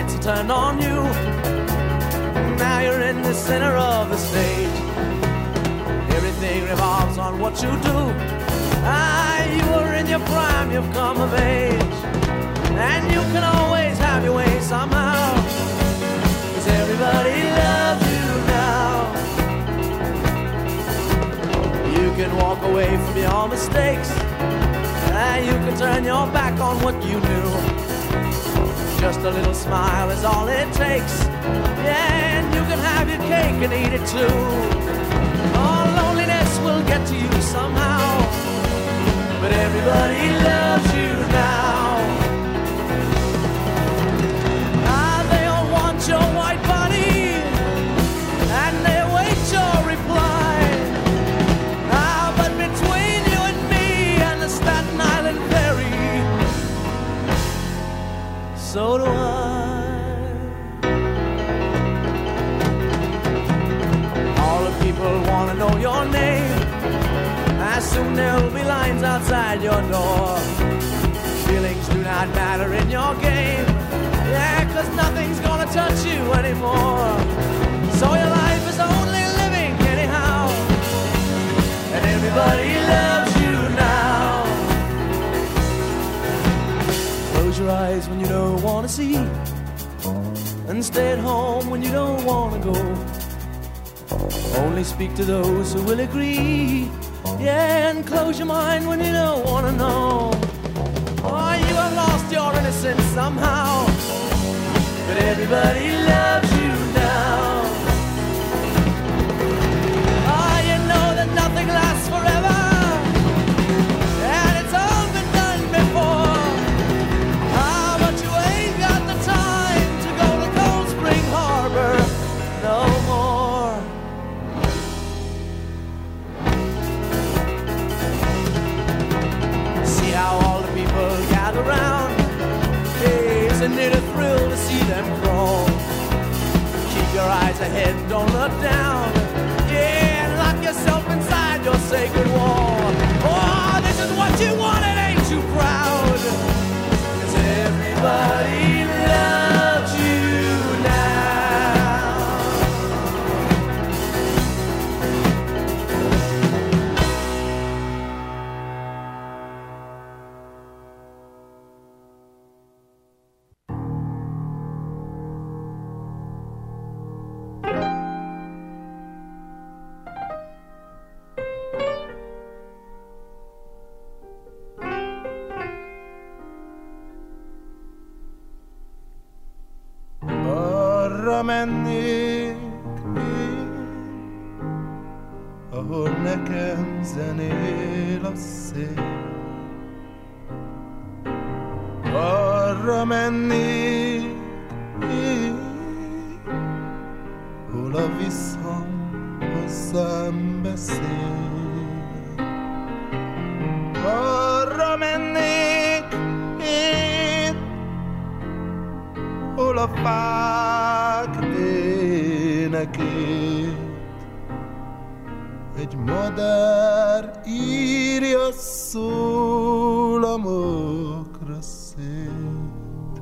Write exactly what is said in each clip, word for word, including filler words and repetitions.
lights are turned on you. Now you're in the center of the stage. Everything revolves on what you do. Ah, you are in your prime, you've come of age. And you can always have your way somehow. 'Cause everybody loves you now. You can walk away from your mistakes. Ah, you can turn your back on what you knew. Just a little smile is all it takes. Yeah, and you can have your cake and eat it too. Oh, loneliness will get to you somehow. But everybody loves you now. Ah, they all want your white body, and they await your reply. Ah, but between you and me and the Staten Island ferry, so do I. All the people want to know your name. As soon there'll be lines outside your door. Feelings do not matter in your game. Yeah, 'cause nothing's gonna touch you anymore. So your life is only living anyhow. And everybody loves you now. Close your eyes when you don't want to see. And stay at home when you don't want to go. Only speak to those who will agree. Yeah, and close your mind when you don't want to know. Oh, you have lost your innocence somehow. But everybody loves you now. Oh, you know that nothing lasts forever. And it's all been done before. Ah, but you ain't got the time to go to Cold Spring Harbor no more. See how all the people gather round. Hey, isn't it a thrill to see them crawl? Keep your eyes ahead, don't look down. Yeah, and lock yourself inside your sacred wall. Oh, this is what you wanted, ain't you proud? 'Cause everybody loves you now. Arra mennék én, ahol nekem zenél a szél. Arra mennék én, hol a visszhang hozzám beszél. Arra mennék én, hol a fák énekét egy madár írja szólamokra szét.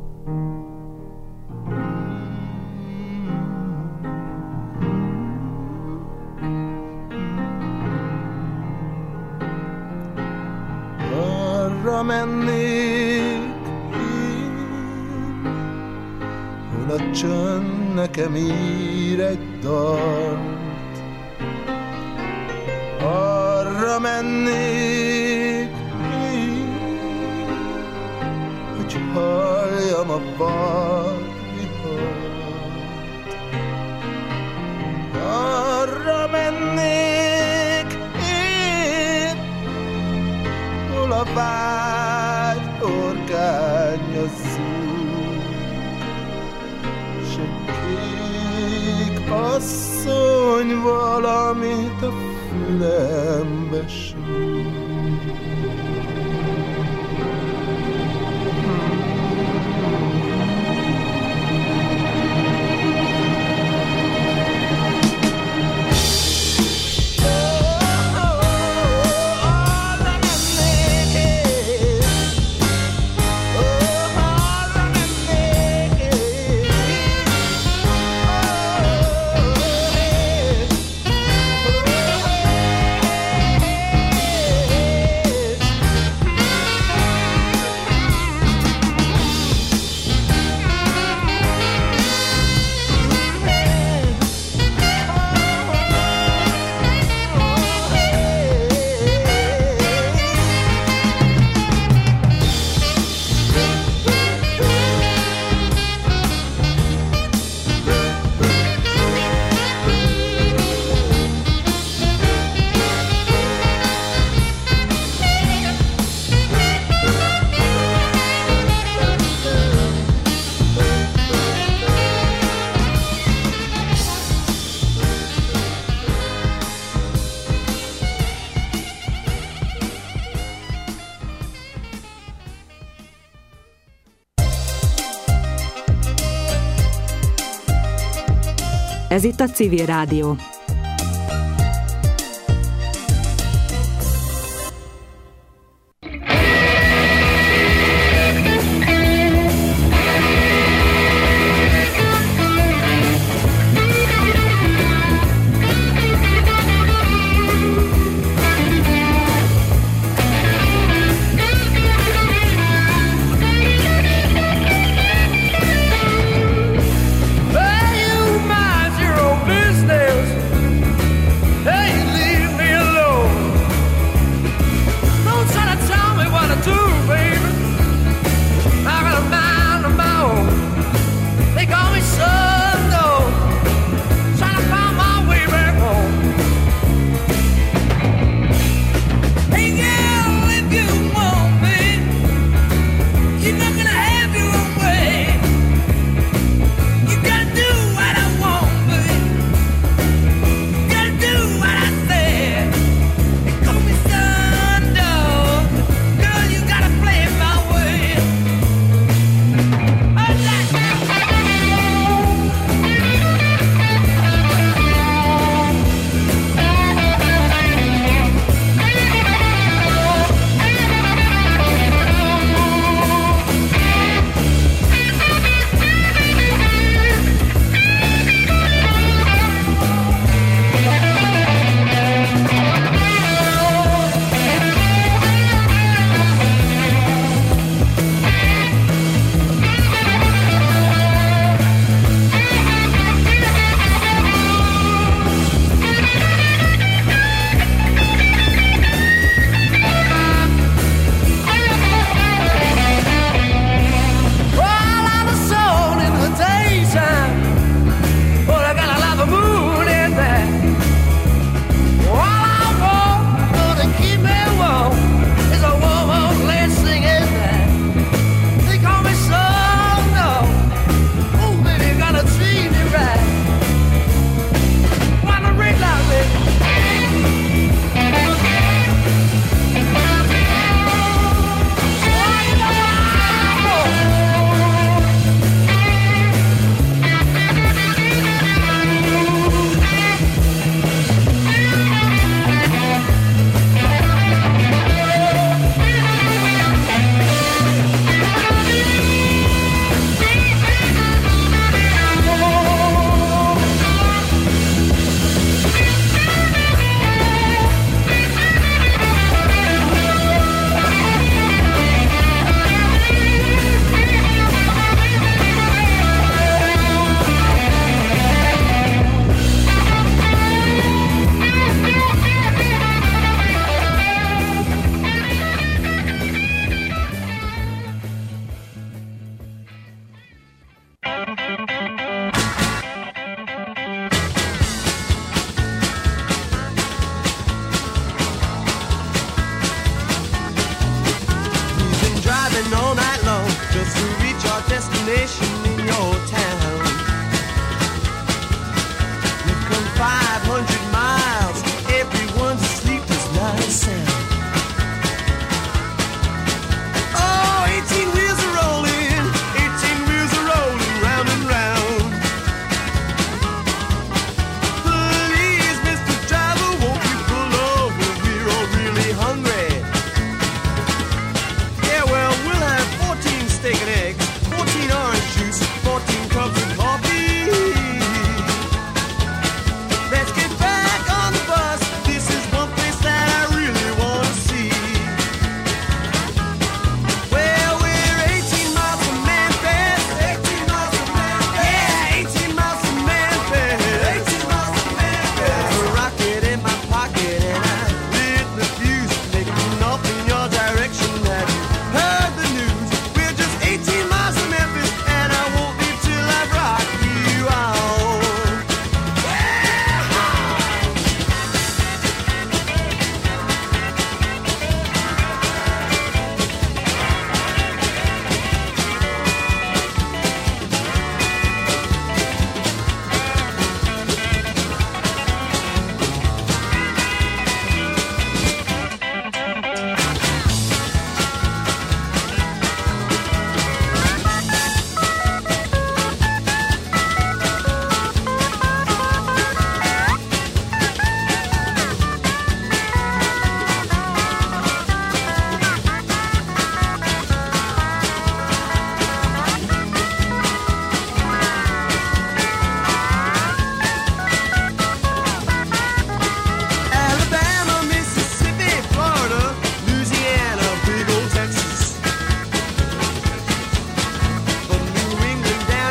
Arra mennék a csönd nekem ír egy dalt. Arra mennék én, hogy halljam a vadvihart. Arra mennék én, hol a vágy orgánya zúg, kék asszony valamit a fülembe súg. Arra mennék én, Ez itt a Civil Rádió. Hey, you mind your own business.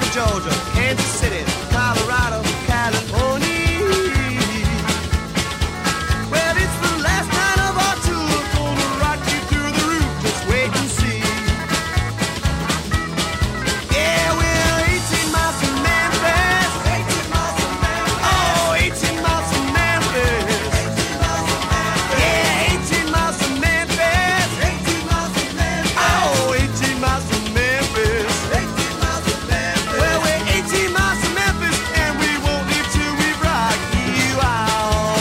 Georgia, Kansas City, Colorado, California. Well, it's the last night of our tour, gonna rock you through the roof, just wait and see. Yeah, we're eighteen miles from Memphis, eighteen miles from Memphis. Oh, eighteen miles from Memphis, eighteen miles from Memphis. Yeah, eighteen miles from Memphis, eighteen miles from Memphis. Oh, eighteen miles from Memphis, eighteen miles from Memphis. Well, we're eighteen miles from Memphis, and we won't leave till we rock you out.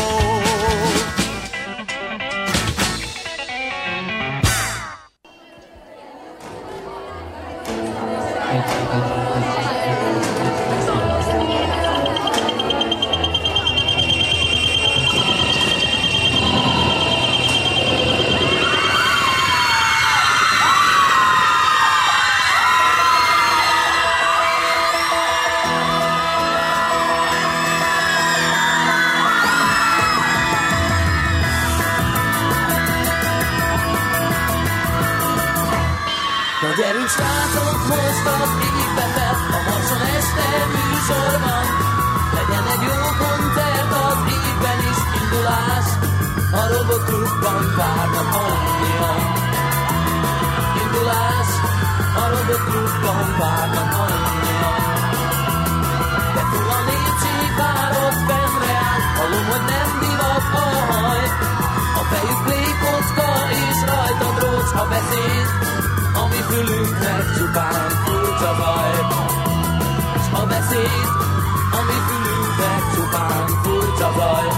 Na gyerünk srácok, most az égbe fel, a Marson este műsor van. Legyen egy jó koncert az égben is, indulás, a robotklubban várnak annyian. Indulás, a robotklubban várnak annyian. De full a népség várod fennre áll, hallom, hogy nem divat a haj. A fejük plékocka és rajta drócska beszéd, ami fülünknek csupán furcsa zaj. S a beszéd, ami fülünknek csupán furcsa zaj.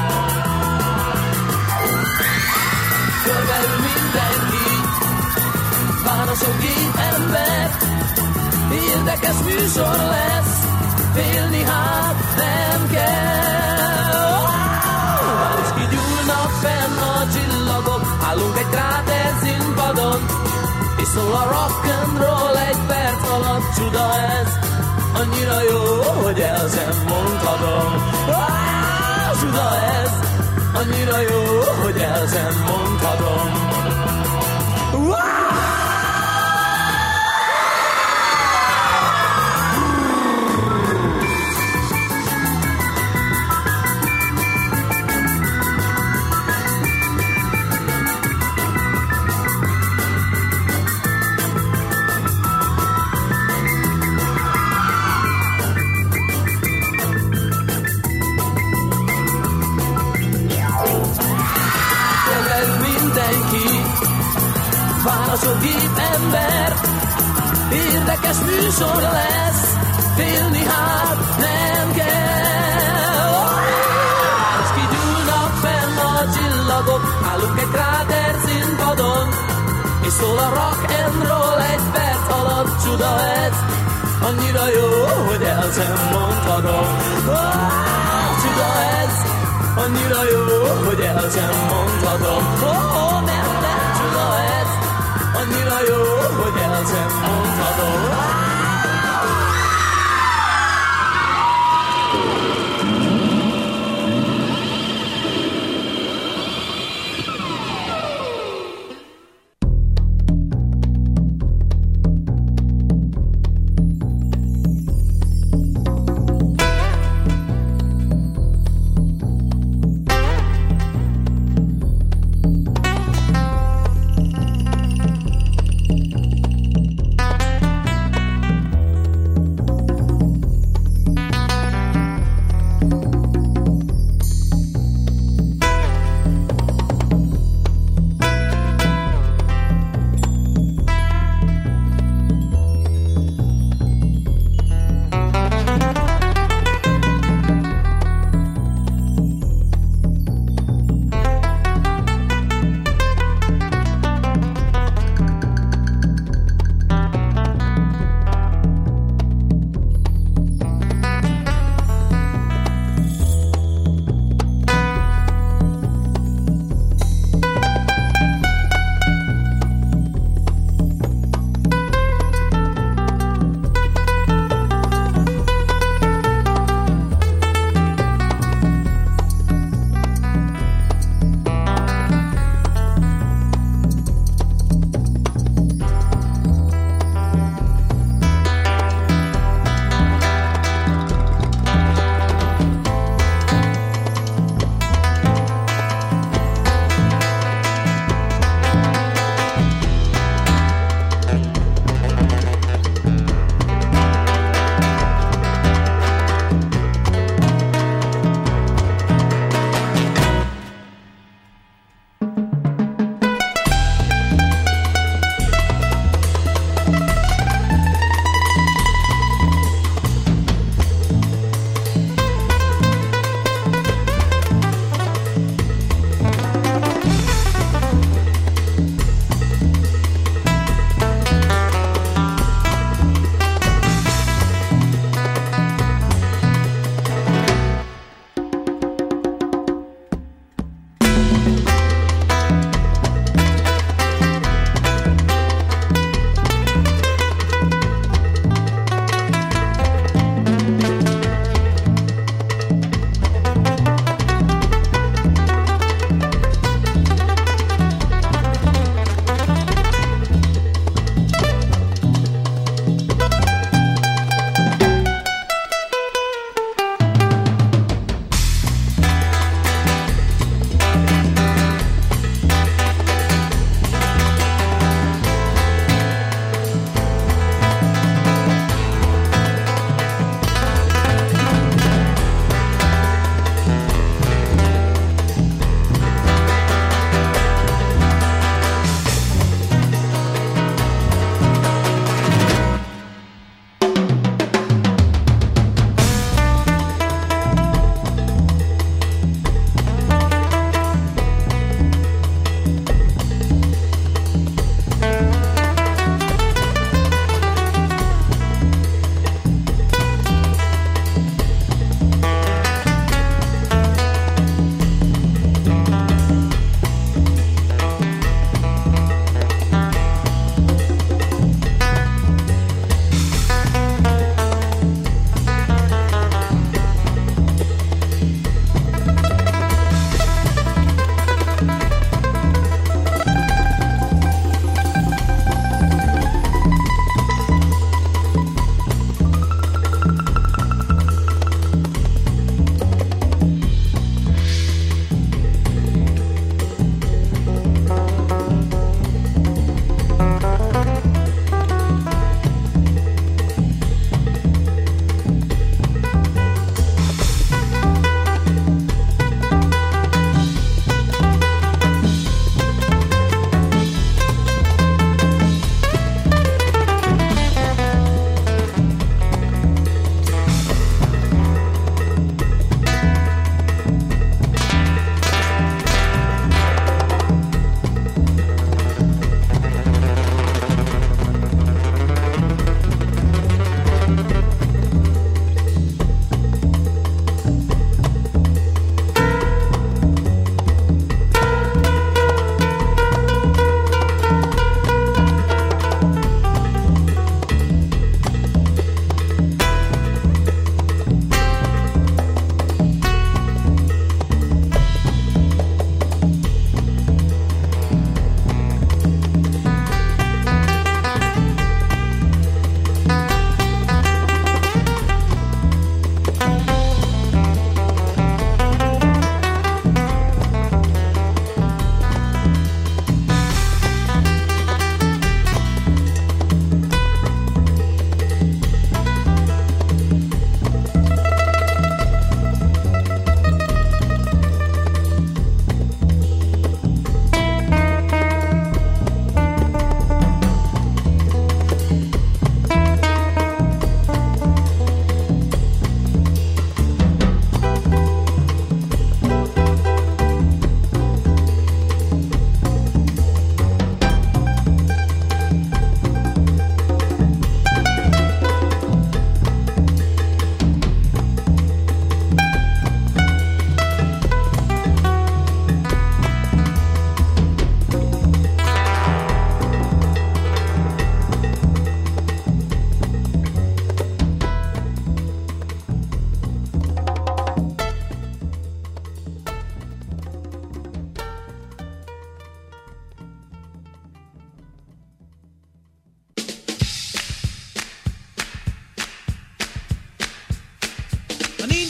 Körbeül mindenki, városok gép ember, érdekes műsor lesz, félni hát nem kell. És kigyúlnak fenn a csillagok, állunk egy kráter színpadon, és szól a rock'n'roll egy perc alatt, csuda ez, annyira jó, hogy el sem mondhatom. Ah, csuda ez, annyira jó, hogy el sem mondhatom. Ah! Városok gép ember, érdekes műsor lesz, félni hát nem kell. És kigyúlnak fenn a csillagok, állunk egy kráter színpadon, és szól a rock'n'roll egy perc alatt, csuda ez, annyira jó, hogy el sem mondhatom. Csuda ez, annyira jó, hogy el sem mondhatom. Oh, nem, nem, csuda ez, annyira jó, hogy el sem mondhatom.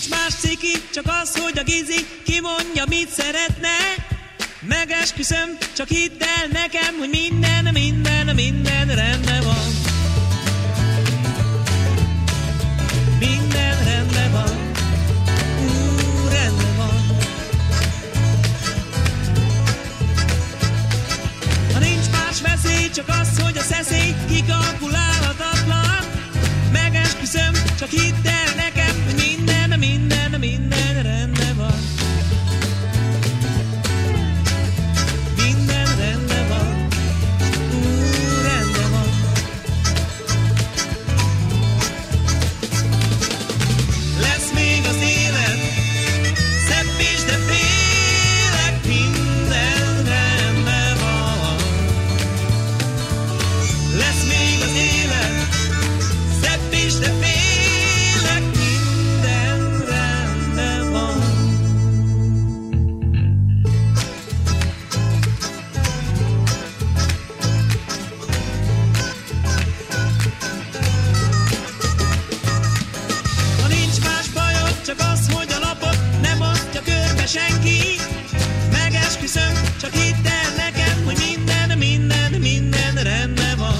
más ciki, csak az, hogy a gizi kimondja, mit szeretne. Megesküszöm, csak hidd el nekem, hogy minden, minden, minden rendben van. Minden rendben van. Ú, rendben van. Ha nincs más veszély, csak az, hogy a szeszély kikalkulálhatatlan. Megesküszöm, csak hidd el nekem, hogy minden, minden, minden rendben van. Minden rendben van. Ú, rendben van. Lesz még az élet szebb is, de félek, minden rendben van. Lesz még az élet szebb is, de félek, minden rendben van. Ha nincs más bajod, csak az, hogy a lapot nem osztja körbe senki. Megesküszöm, csak hidd el nekem, hogy minden, minden, minden rendben van.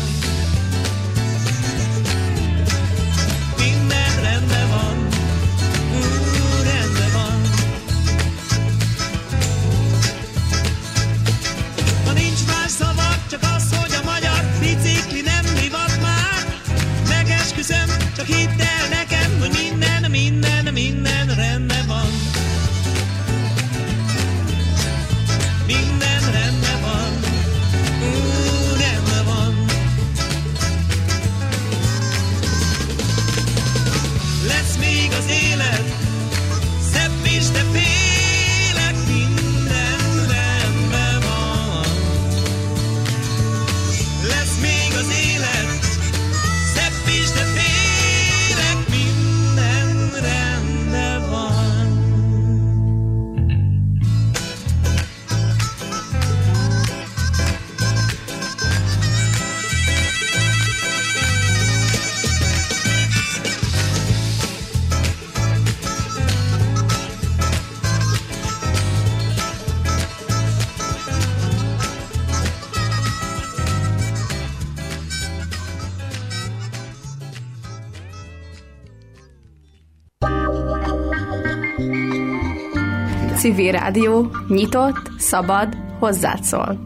Minden rendben van. Ú, rendben van. Ha nincs más szavak, csak az, hogy a magyar bicikli nem divat már. Megesküszöm, csak hidd el nekem, hogy minden, minden, minden rendben van. Minden rendben van. Ú, rendben van. Lesz még az élet szebb is, de félek, minden rendben van. Lesz még az élet szebb is, de félek, minden rendben van. Civil Rádió, nyitott, szabad, hozzád szól.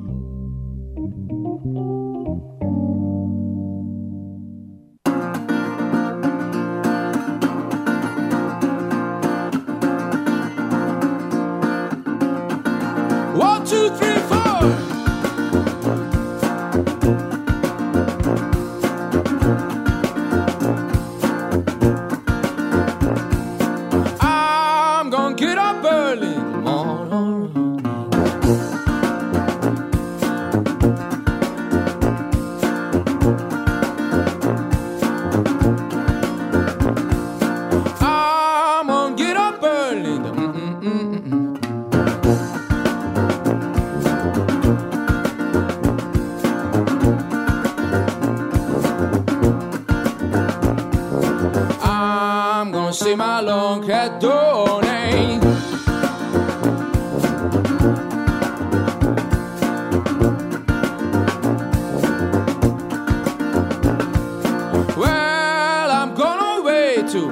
One, two, three, four. I'm gonna get up early tomorrow. I'm gonna get up early. Mm-mm-mm-mm. I'm gonna see my long cat donate. Well, I'm gonna wait too.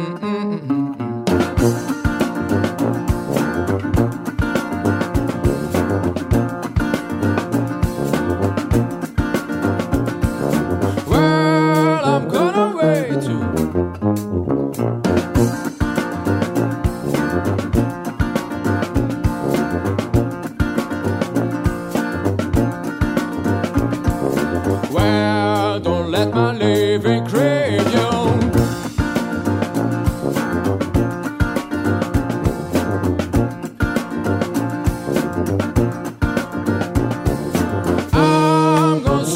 Well, I'm gonna wait too. Well, don't let my living crave